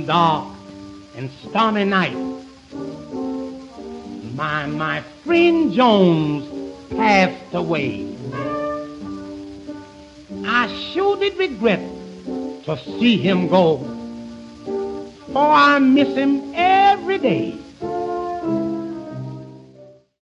dark and stormy night, my friend Jones passed away. I sure did regret to see him go, for I miss him every day.